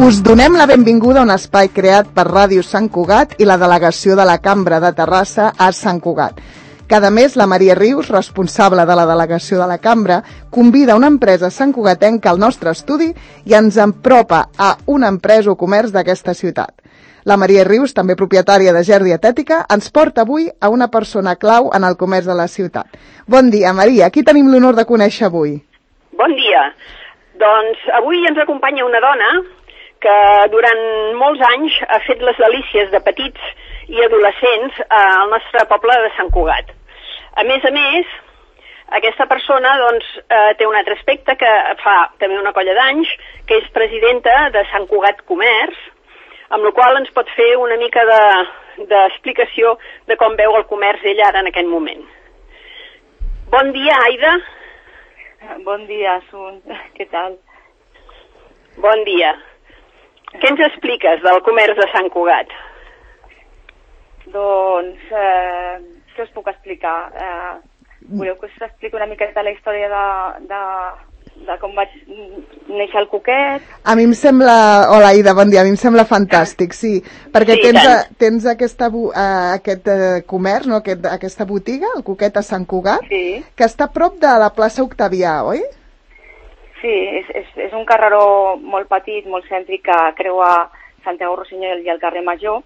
Us donem la benvinguda a un espai creat per Ràdio Sant Cugat i la delegació de la Cambra de Terrassa a Sant Cugat. Cada mes, la Maria Rius, responsable de la delegació de la Cambra, convida una empresa santcugatenca al nostre estudi i ens empropa a una empresa o comerç d'aquesta ciutat. La Maria Rius, també propietària de Ger Dietètica, ens porta avui a una persona clau en el comerç de la ciutat. Bon dia, Maria. Qui tenim l'honor de conèixer avui? Bon dia. Doncs avui ens acompanya una dona que durant molts anys ha fet les delícies de petits i adolescents al nostre poble de Sant Cugat. A més, aquesta persona té un altre aspecte que fa també una colla d'anys, que és presidenta de Sant Cugat Comerç, amb la qual ens pot fer una mica d'explicació de com veu el comerç ella ara en aquest moment. Bon dia, Aida. Bon dia, Asun. Què tal? Bon dia. Què ens expliques del comerç de Sant Cugat? Doncs, què us puc explicar? Voleu que us expliqui una miqueta la història de com vaig néixer el Cuquet? A mi em sembla... Hola, Aida, bon dia. A mi em sembla fantàstic, sí. Perquè sí, tens aquest comerç, no? Aquesta botiga, el Cuquet a Sant Cugat, sí, que està a prop de la plaça Octavià, oi? Sí, és un carreró molt petit, molt cèntric, que creua Santiago Rossinyol i el carrer Major.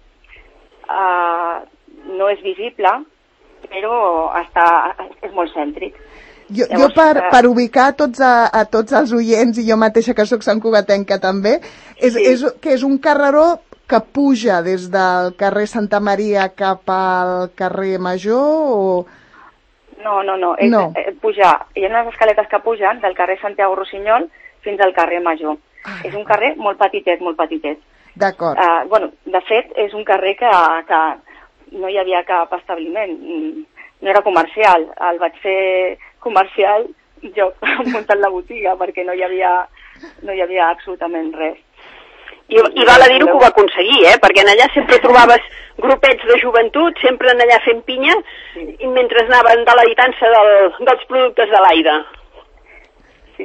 No és visible, però és molt cèntric. Jo per ubicar a tots els oients, i jo mateixa que sóc santcugatenca també, és un carreró que puja des del carrer Santa Maria cap al carrer Major o... No. Pujar. Hi ha unes escaletes que pugen del carrer Santiago Rossinyol fins al carrer Major. És un carrer molt petitet, molt petitet. D'acord. De fet, és un carrer que no hi havia cap establiment. No era comercial. El vaig fer comercial jo muntant la botiga perquè no hi havia absolutament res. I val a dir-ho que ho va aconseguir, perquè en allà sempre trobaves grupets de joventut, sempre en allà fent pinya, sí, i mentre anaven deleitant-se dels productes de l'Aida. Sí.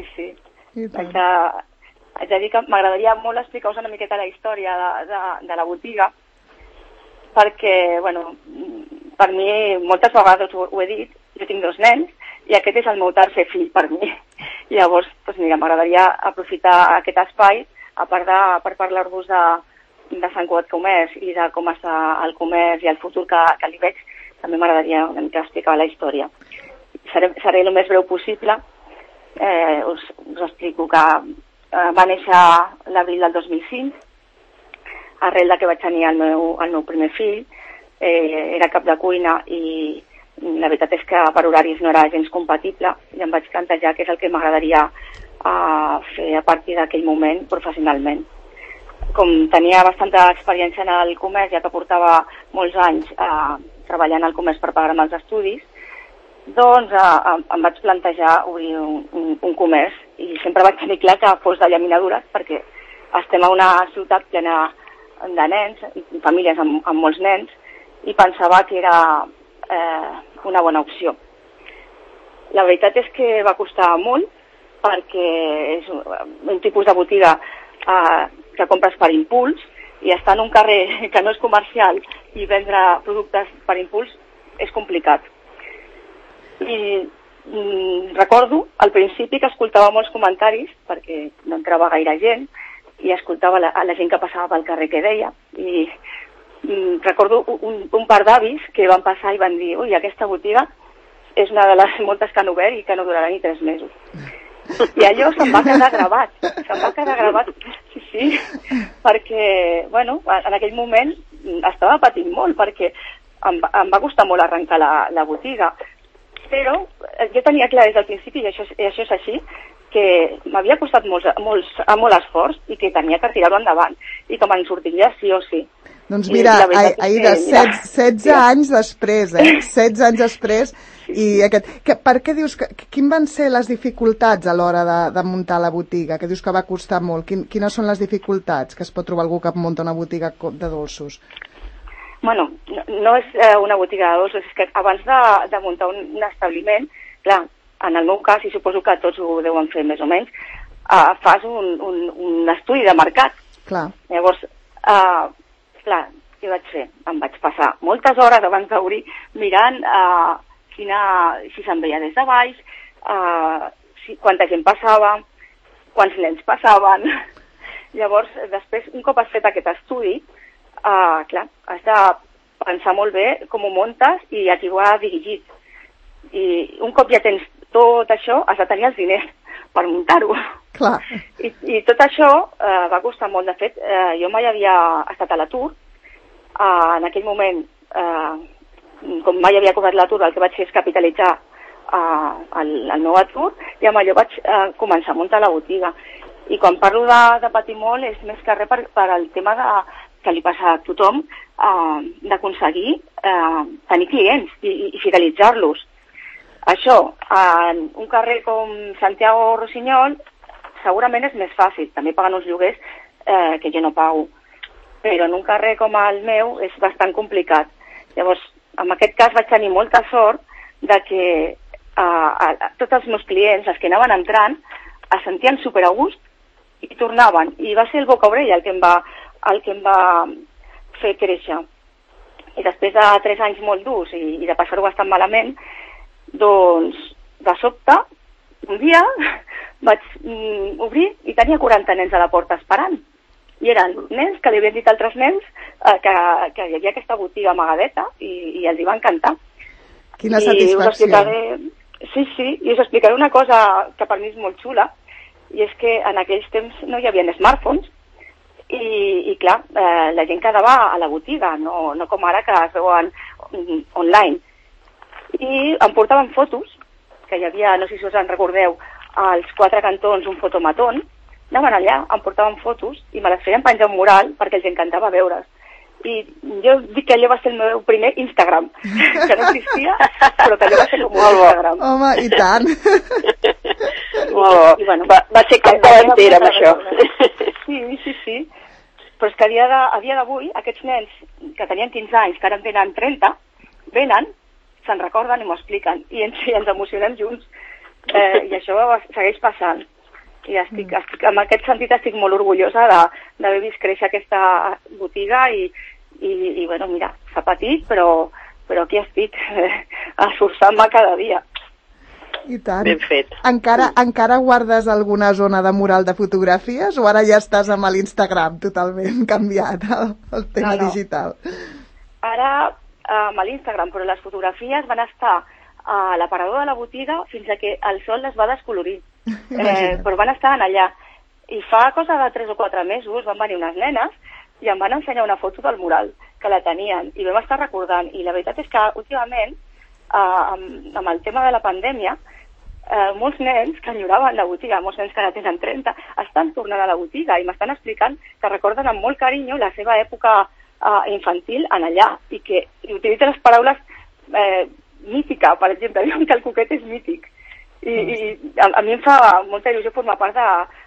Haig de dir que m'agradaria molt explicar-vos una miqueta la història de la botiga, perquè, per mi, moltes vegades ho he dit, jo tinc 2 nens, i aquest és el meu tercer fill per mi. Llavors, m'agradaria aprofitar aquest espai, a part per parlar-vos de Sant Cugat Comerç i de com està el comerç i el futur que li veig, també m'agradaria una mica explicar la història. Seré el més breu possible. Us explico que va néixer l'abril del 2005, arrel de que vaig tenir el meu primer fill. Era cap de cuina i la veritat és que per horaris no era gens compatible i em vaig plantejar què és el que m'agradaria fer a partir d'aquell moment professionalment. Com tenia bastanta experiència en el comerç, ja que portava molts anys treballant al comerç per pagar-me els estudis, doncs em vaig plantejar obrir un comerç i sempre vaig tenir clar que fos de llaminadures perquè estem a una ciutat plena de nens, famílies amb molts nens, i pensava que era una bona opció. La veritat és que va costar molt perquè és un tipus de botiga que compres per impuls i estar en un carrer que no és comercial i vendre productes per impuls és complicat. I recordo al principi que escoltava molts comentaris perquè no entrava gaire gent i escoltava la gent que passava pel carrer que deia i recordo un par d'avis que van passar i van dir ui, aquesta botiga és una de les moltes que han obert i que no durarà ni 3 mesos. I allò se'm va quedar gravat, sí, perquè, en aquell moment estava patint molt, perquè em va costar molt arrencar la botiga, però jo tenia clar des del principi, i això és així, que m'havia costat molt esforç i que tenia que tirar-ho endavant, i que me'n sortiria sí o sí. Doncs mira, Aida, 16 anys després, 16 anys després, i per què dius, quin van ser les dificultats a l'hora de muntar la botiga? Que dius que va costar molt. Quines són les dificultats que es pot trobar algú que munta una botiga de dolços? No és una botiga de dolços, és que abans de muntar un establiment, clar, en el meu cas, i suposo que tots ho deuen fer més o menys, fas un estudi de mercat Clar. Llavors, clar, què vaig fer? Em vaig passar moltes hores abans d'obrir mirant si se'n veia des de baix, quanta gent passava, quants nens passaven. Llavors, després, un cop has fet aquest estudi, clar, has de pensar molt bé com ho muntes i a qui ho ha dirigit. I un cop ja tens tot això, has de tenir els diners per muntar-ho. Clar. I tot això va costar molt. De fet, jo mai havia estat a l'atur. En aquell moment, com mai havia cobrat l'atur, el que vaig fer és capitalitzar el meu atur i amb allò vaig començar a muntar la botiga. I quan parlo de patir molt és més que res per el tema que li passa a tothom, d'aconseguir tenir clients i fidelitzar-los. Això, en un carrer com Santiago Rossinyol, segurament és més fàcil. També paguen uns lloguers que jo no pago. Però en un carrer com el meu és bastant complicat. Llavors, en aquest cas vaig tenir molta sort de que tots els meus clients, els que anaven entrant, es sentien super a gust i tornaven. I va ser el boca-orella el que em va fer créixer. I després de 3 anys molt durs i de passar-ho bastant malament, doncs, de sobte, un dia vaig obrir i tenia 40 nens a la porta esperant. I eren nens que li havien dit a altres nens que hi havia aquesta botiga amagadeta i els hi va encantar. Quina satisfacció. I us explicaré una cosa que per mi és molt xula, i és que en aquells temps no hi havia smartphones i clar, la gent quedava a la botiga, no com ara que es veuen online. I em portaven fotos, que hi havia, no sé si us en recordeu, als 4 cantons un fotomatón, anaven allà, em portaven fotos i me les feien penjar un mural perquè els encantava veure's. I jo dic que allò va ser el meu primer Instagram, que no existia, però que allò va ser com un Instagram. Home, i tant. Molt bo. Va ser com calentera amb això. Sí. Però és que a dia d'avui, aquests nens que tenien 15 anys, que ara en tenen 30, venen, se'n recorden i m'ho expliquen, i ens emocionem junts. I això segueix passant. I en aquest sentit estic molt orgullosa d'haver vist créixer aquesta botiga i bueno, mira, s'ha patit, però aquí estic, esforçant-me cada dia. I tant. Ben fet. Encara guardes alguna zona de mural de fotografies o ara ja estàs amb l'Instagram totalment canviat, el tema digital? Ara amb l'Instagram, però les fotografies van estar a l'aparador de la botiga fins a que el sol les va descolorir. Però van estar allà. I fa cosa de 3 o 4 mesos van venir unes nenes i em van ensenyar una foto del mural, que la tenien, i vam estar recordant. I la veritat és que últimament, amb el tema de la pandèmia, molts nens que enyoraven la botiga, molts nens que ara tenen 30, estan tornant a la botiga i m'estan explicant que recorden amb molt carinyo la seva època infantil en allà i que utilitza les paraules mítica, per exemple, diuen que el coquet és mític. I a mi em fa molta il·lusió formar part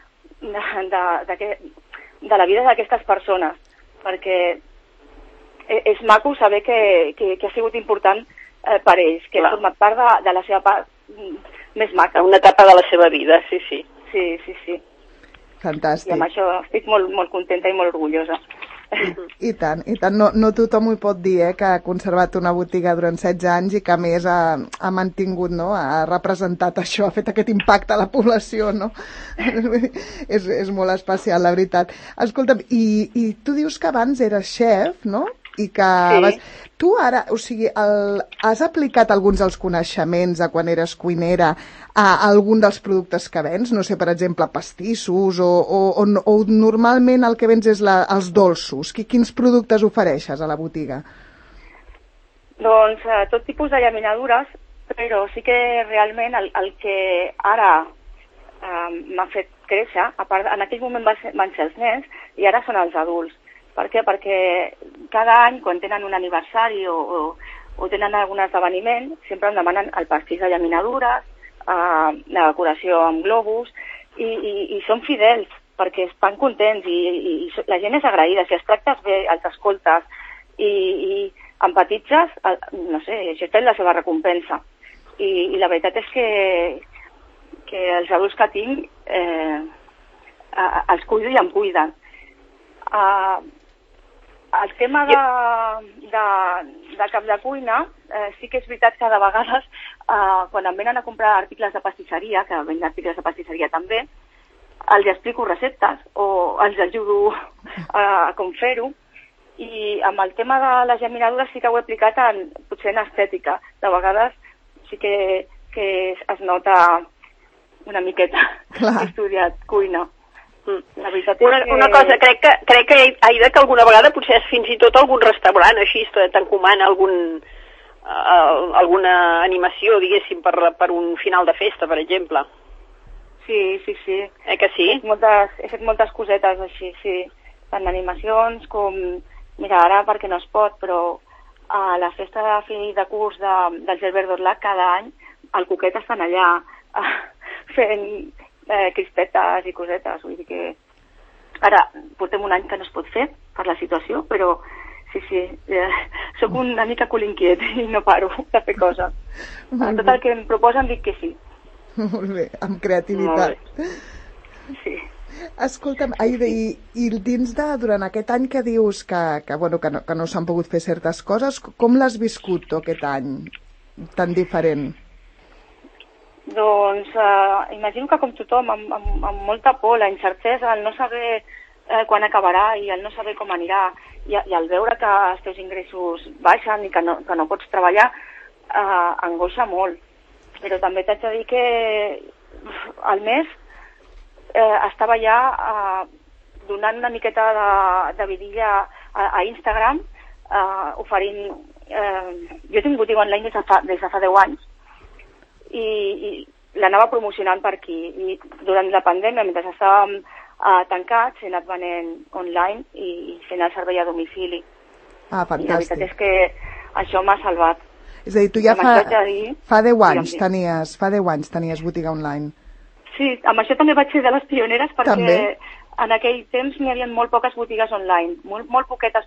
de la vida d'aquestes persones, perquè és maco saber que ha sigut important per ells, que ha format part de la seva part més maca. Una etapa de la seva vida, sí. Sí. Fantàstic. I amb això estic molt, molt contenta i molt orgullosa. I tant. No tothom ho pot dir, que ha conservat una botiga durant 16 anys i que a més ha mantingut, no? Ha representat això, ha fet aquest impacte a la població, no? és molt especial, la veritat. Escolta'm, i tu dius que abans eres xef, no? I que Sí. Tu ara, o sigui, has aplicat alguns dels coneixements de quan eres cuinera a algun dels productes que vens? No sé, per exemple, pastissos o normalment el que vens és els dolços. Quins productes ofereixes a la botiga? Doncs tot tipus de llaminadures, però sí que realment el que ara m'ha fet créixer, a part, en aquell moment van ser els nens i ara són els adults. Per què? Perquè cada any, quan tenen un aniversari o tenen algun esdeveniment, sempre em demanen el pastís de llaminadures, la decoració amb globus, i són fidels, perquè estan contents i la gent és agraïda. Si els tractes bé, els escoltes i empatitzes, no sé, això té la seva recompensa. I la veritat és que els adults que tinc els cuido i em cuiden. El tema de cap de cuina, sí que és veritat que de vegades quan em venen a comprar articles de pastisseria, que venen articles de pastisseria també, els explico receptes o els ajudo a com fer-ho, i amb el tema de les llaminadures sí que ho he aplicat potser en estètica. De vegades sí que es nota una miqueta que he estudiat cuina. La veritat és que... Una cosa, crec que Aida, que alguna vegada potser fins i tot algun restaurant així t'encomana alguna animació, diguéssim, per un final de festa, per exemple. Sí. Que sí? He fet moltes cosetes així, sí. Tant animacions com... Mira, ara perquè no es pot, però a la festa de fi de curs del Gilbert d'Orlac cada any el Cuquet estan allà fent crispetes i cosetes. Vull dir que ara portem un any que no es pot fer per la situació, però sí, sóc una mica cul inquiet i no paro de fer coses. Tot el que em proposen dic que sí. Molt bé, amb creativitat. Sí. Escolta'm, Aida, i dins durant aquest any que dius que no s'han pogut fer certes coses, com l'has viscut tu aquest any tan diferent? Doncs imagino que com tothom, amb molta por, la incertesa, el no saber quan acabarà i el no saber com anirà, i el veure que els teus ingressos baixen i que no pots treballar, angoixa molt. Però també t'haig de dir que al mes estava ja donant una miqueta de vidilla a Instagram, oferint... Jo tinc botiga online des de fa 10 anys i l'anava promocionant per aquí. I durant la pandèmia, mentre estàvem tancats, he anat venent online i fent el servei a domicili. Fantàstic. I la veritat és que això m'ha salvat. És a dir, tu ja fa 10 anys tenies botiga online. Sí, amb això també vaig ser de les pioneres perquè en aquell temps n'hi havia molt poques botigues online, molt poquetes.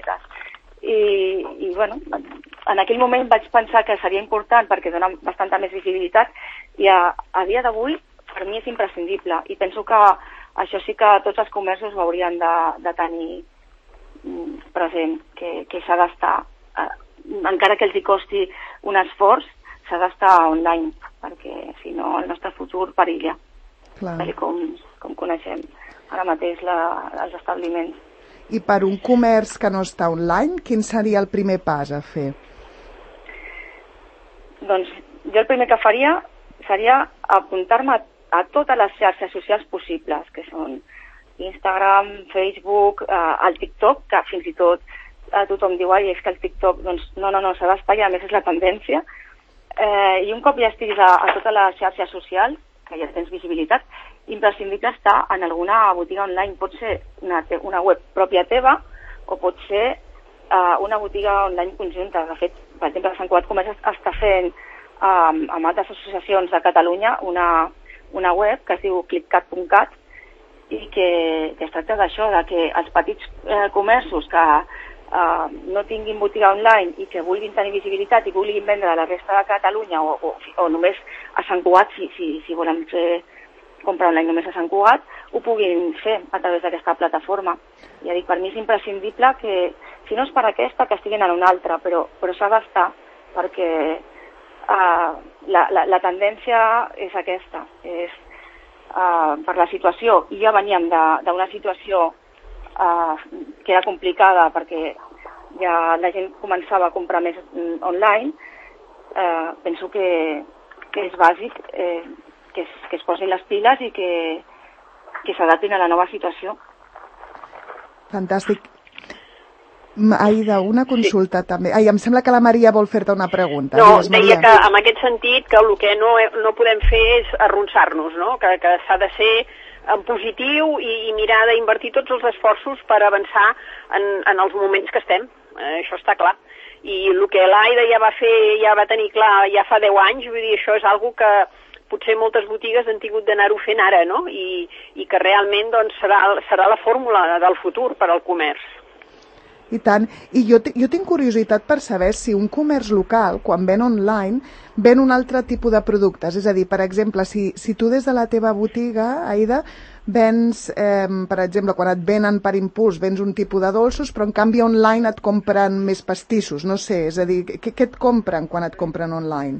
I bueno, en aquell moment vaig pensar que seria important perquè dona bastanta més visibilitat i a dia d'avui per mi és imprescindible i penso que això sí que tots els comerços ho haurien de tenir present, que s'ha d'estar, encara que els hi costi un esforç, s'ha d'estar online, perquè si no el nostre futur perilla, tal com coneixem ara mateix els establiments. I per un comerç que no està online, quin seria el primer pas a fer? Doncs jo el primer que faria seria apuntar-me a totes les xarxes socials possibles, que són Instagram, Facebook, el TikTok, que fins i tot tothom diu, és que el TikTok, doncs no, s'ha d'estar i a més és la tendència. I un cop ja estiguis a totes les xarxes socials, que ja tens visibilitat, imprescindible estar en alguna botiga online. Pot ser una web pròpia teva o pot ser una botiga online conjunta. De fet, per exemple, Sant Cugat Comerç està fent amb altres associacions de Catalunya una web que es diu clickcat.cat i que es tracta d'això, de que els petits comerços que no tinguin botiga online i que vulguin tenir visibilitat i vulguin vendre a la resta de Catalunya o només a Sant Cugat, si volen comprar online només a Sant Cugat, ho puguin fer a través d'aquesta plataforma. Ja dic, per mi és imprescindible que, si no és per aquesta, que estiguin en una altra, però s'ha d'estar, perquè la tendència és aquesta, és per la situació, i ja veníem d'una situació que era complicada perquè ja la gent començava a comprar més online. Penso que és bàsic que es posin les piles i que s'adaptin a la nova situació. Fantàstic. Aida, una consulta també. Em sembla que la Maria vol fer-te una pregunta. No, deia que en aquest sentit que el que no podem fer és arronsar-nos, no? Que s'ha de ser en positiu i mirar d'invertir tots els esforços per avançar en els moments que estem. Això està clar. I el que l'Aida ja va fer, ja va tenir clar ja fa 10 anys, vull dir, això és algo que potser moltes botigues han tingut d'anar-ho fent ara, no? I que realment doncs, serà la fórmula del futur per al comerç. I tant. I jo tinc curiositat per saber si un comerç local, quan ven online, ven un altre tipus de productes. És a dir, per exemple, si tu des de la teva botiga, Aida, vens, per exemple, quan et venen per impuls, vens un tipus de dolços, però en canvi online et compren més pastissos, no sé, és a dir, què et compren quan et compren online?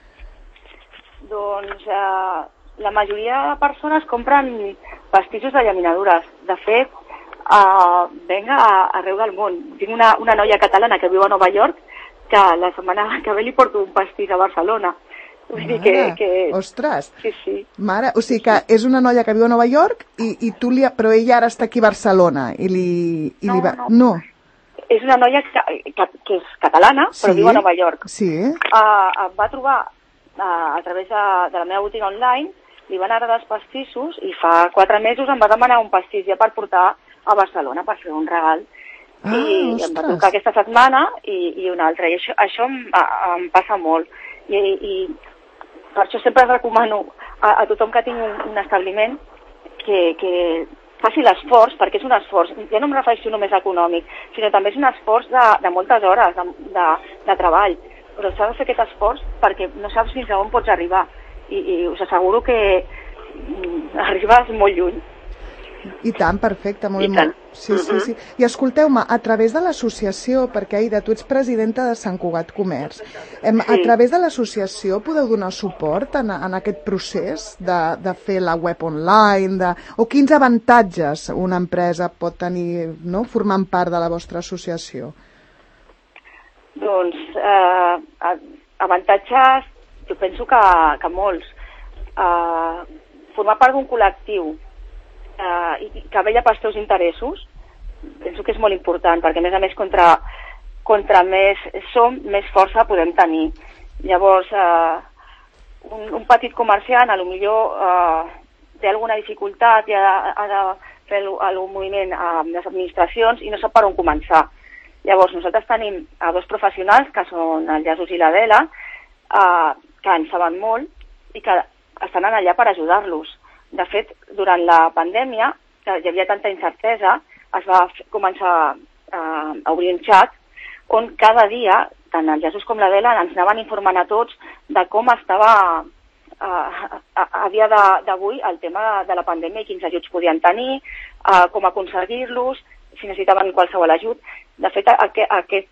Doncs la majoria de persones compren pastissos de llaminadures. De fet, venc arreu del món. Tinc una noia catalana que viu a Nova York que la setmana que ve li porto un pastís a Barcelona. Vull dir que... Ostres! Sí. Mare, o sigui que és una noia que viu a Nova York i tu però ella ara està aquí a Barcelona i No. És una noia que és catalana, però viu a Nova York. Sí. Em va trobar a través de la meva botiga online, li van agradar els pastissos i fa 4 mesos em va demanar un pastís ja per portar a Barcelona per fer un regal. I em va tocar aquesta setmana i una altra. I això em passa molt. I per això sempre recomano a tothom que tingui un establiment que faci l'esforç, perquè és un esforç. Jo no em refereixo només econòmic, sinó també és un esforç de moltes hores de treball. Però s'ha de fer aquest esforç perquè no saps fins a on pots arribar. I us asseguro que arribes molt lluny. I tant, perfecte, molt bé. Sí. I escolteu-me, a través de l'associació, perquè Aida, tu ets presidenta de Sant Cugat Comerç, a través de l'associació podeu donar suport en aquest procés de fer la web online, o quins avantatges una empresa pot tenir, no?, formant part de la vostra associació? Doncs avantatges, jo penso que molts. Formar part d'un col·lectiu i que vella pels teus interessos, penso que és molt important, perquè a més contra més som, més força podem tenir. Llavors, un petit comerciant potser té alguna dificultat i ha de fer el moviment amb les administracions i no sap per on començar. Llavors, nosaltres tenim 2 professionals, que són el Jesús i l'Adela, que en saben molt i que estan allà per ajudar-los. De fet, durant la pandèmia, que hi havia tanta incertesa, es va començar a obrir un xat on cada dia, tant el Jesús com l'Adela, ens anaven informant a tots de com estava a dia d'avui el tema de la pandèmia i quins ajuts podien tenir, com aconseguir-los, si necessitaven qualsevol ajut. De fet, aquest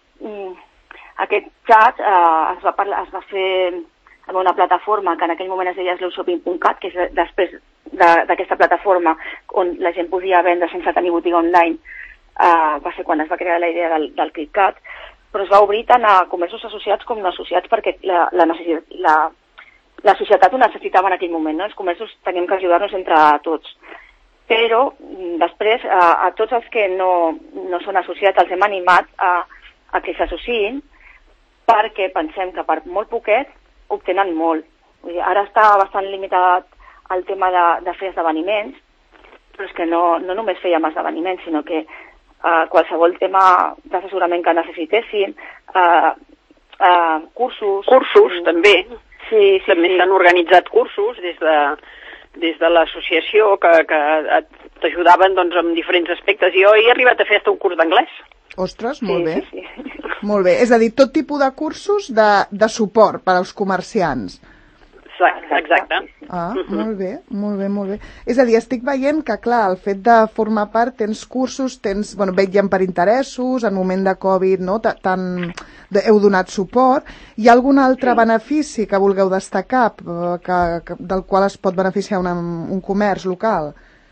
xat es va fer en una plataforma que en aquell moment es deia slowshopping.cat, que és després d'aquesta plataforma on la gent podia vendre sense tenir botiga online. Va ser quan es va crear la idea del ClickCat, però es va obrir tant a comerços associats com no associats perquè la societat ho necessitava en aquell moment, no? Els comerços teníem que ajudar-nos entre tots. Però després a tots els que no són associats els hem animat a que s'associïn perquè pensem que per molt poquet obtenen molt. Vull dir, ara està bastant limitat el tema de fer esdeveniments, però és que no només fèiem esdeveniments, sinó que qualsevol tema d'assessorament que necessitessin, cursos... Cursos, també. Sí. També s'han organitzat cursos des de l'associació que t'ajudaven doncs, en diferents aspectes. Jo he arribat a fer un curs d'anglès. Ostres, molt bé. Sí. Molt bé. És a dir, tot tipus de cursos de suport per als comerciants. Exacte. Molt bé. És a dir, estic veient que, clar, el fet de formar part tens cursos, vetllen per interessos, en moment de Covid, no? Heu donat suport. Hi ha algun altre benefici que vulgueu destacar del qual es pot beneficiar un comerç local?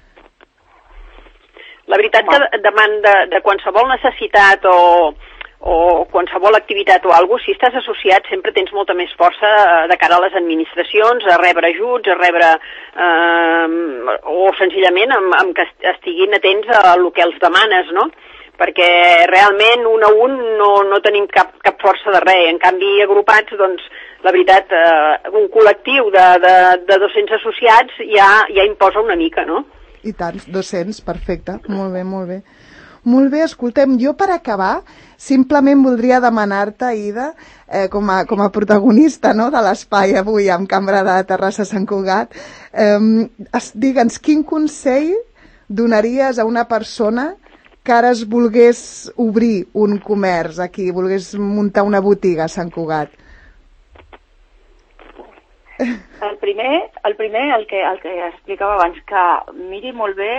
La veritat que davant de qualsevol necessitat o qualsevol activitat o alguna cosa, si estàs associat sempre tens molta més força de cara a les administracions, a rebre ajuts, a rebre o senzillament amb que estiguin atents a el que els demanes, no? Perquè realment un a un no tenim cap força de res. En canvi, agrupats, doncs, la veritat, un col·lectiu de 200 associats ja imposa una mica, no? I tant, 200, perfecte. Molt bé. Molt bé, escoltem, jo per acabar simplement voldria demanar-te, Aida, com a protagonista, no, de l'espai avui amb Cambra de Terrassa Sant Cugat, digue'ns quin consell donaries a una persona que ara es volgués obrir un comerç aquí, volgués muntar una botiga a Sant Cugat? El primer, el que explicava abans, que miri molt bé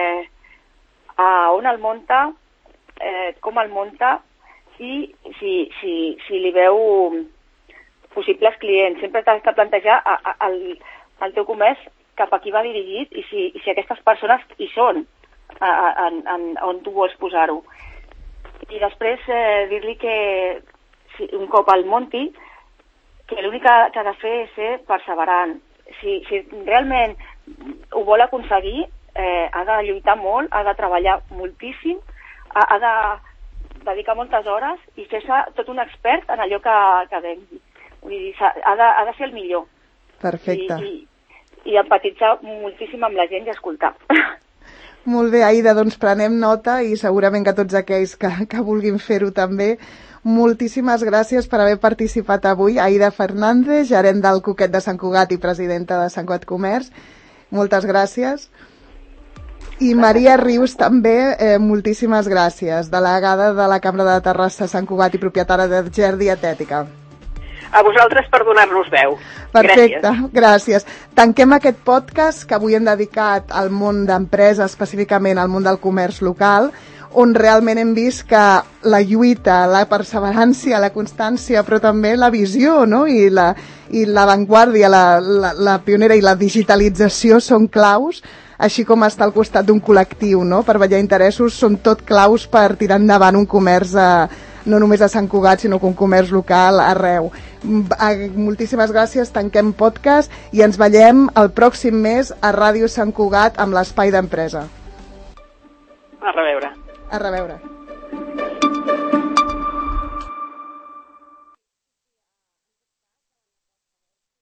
a on el munta, com el munta i si li veu possibles clients. Sempre t'has de plantejar el teu comerç cap a qui va dirigit i si aquestes persones hi són on tu vols posar-ho. I després dir-li que un cop el munti, que l'únic que ha de fer és ser perseverant. Si realment ho vol aconseguir, ha de lluitar molt, ha de treballar moltíssim, ha de dedicar moltes hores i fer-se tot un expert en allò que vengui. Vull dir, ha de ser el millor. Perfecte. I empatitzar moltíssim amb la gent i escoltar. Molt bé, Aida, doncs prenem nota i segurament que tots aquells que vulguin fer-ho també. Moltíssimes gràcies per haver participat avui. Aida Fernández, gerent del Cuquet de Sant Cugat i presidenta de Sant Cugat Comerç. Moltes gràcies. I Maria Rius també, moltíssimes gràcies, delegada de la Cambra de Terrassa Sant Cugat i propietària de Ger Dietètica. A vosaltres per donar-nos veu. Perfecte, gràcies. Tanquem aquest podcast que avui hem dedicat al món d'empresa, específicament al món del comerç local, on realment hem vist que la lluita, la perseverància, la constància, però també la visió, no? I l'avantguàrdia, la pionera i la digitalització són claus, així com estar al costat d'un col·lectiu, no? Per vetllar interessos, són tot claus per tirar endavant un comerç no només a Sant Cugat, sinó que un comerç local arreu. Moltíssimes gràcies, tanquem podcast i ens veiem el pròxim mes a Ràdio Sant Cugat amb l'Espai d'Empresa. A reveure. A reveure.